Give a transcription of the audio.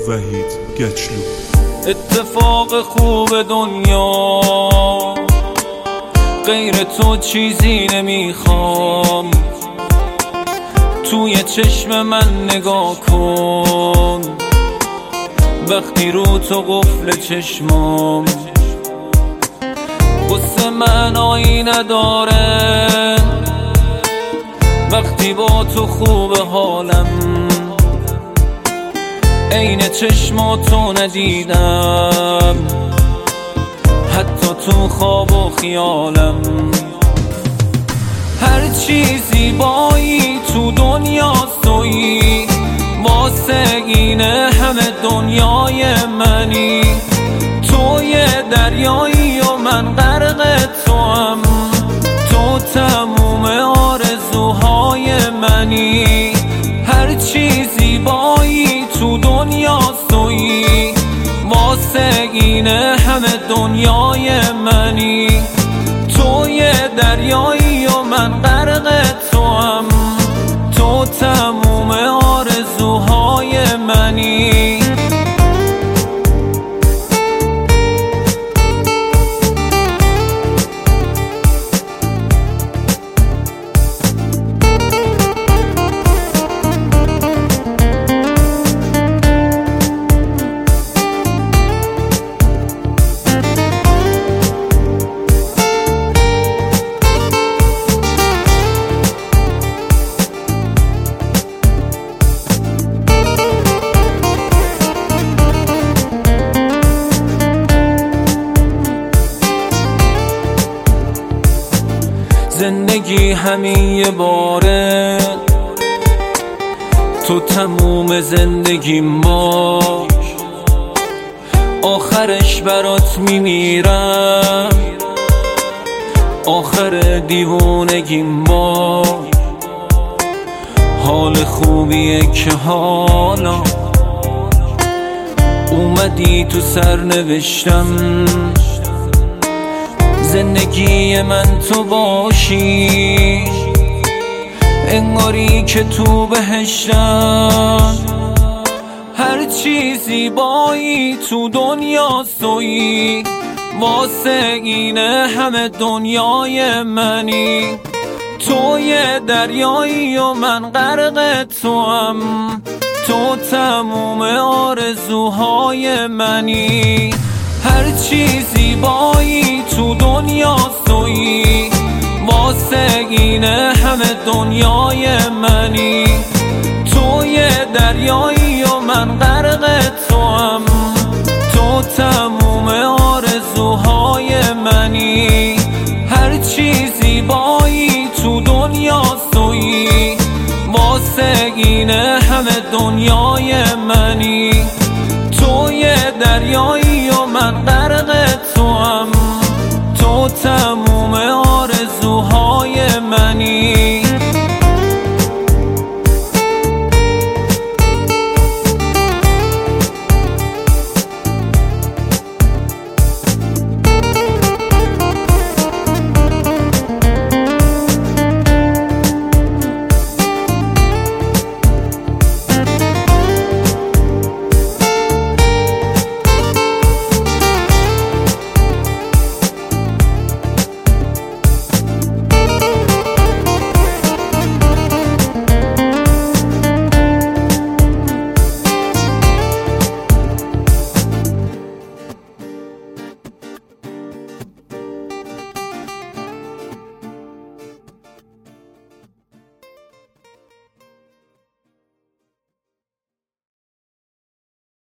وحید گچلو. اتفاق خوب دنیا غیر تو چیزی نمیخوام، توی چشم من نگاه کن وقتی رو تو قفل چشمام. قصه معنایی نداره وقتی با تو خوب حالم، عین چشماتو ندیدم حتی تو خواب و خیالم. هر چی زیبایی تو دنیاست تویی، واسه اینه همه دنیای منی. تو یه دریایی و من غرق توام، تو تموم آرزوهای منی. هر چی زیبایی تو دنیاست تویی، واسه اینه همه دنیای منی. تو یه دریایی و من غرق توام، تو تموم آرزوهای منی. زندگی همین یه باره، تو تموم زندگیم باش. آخرش برات میمیرم، آخر دیوونگیم باش. حال خوبیه که حالا اومدی تو سرنوشتم. زندگی من تو باشی، انگاری که تو بهشتم. هر چی زیبایی تو دنیاست تویی، واسه اینه همه دنیای منی. تو یه دریایی و من غرق توام، تو تموم آرزوهای منی. هر چی زیبایی تو دنیاست تویی، واسه اینه همه دنیای منی. تو یه دریایی و من غرق توام، تو تموم آرزوهای منی. هر چی زیبایی تو دنیاست تویی، واسه اینه همه دنیای منی. تو یه دریایی و من غرق توام، تو تموم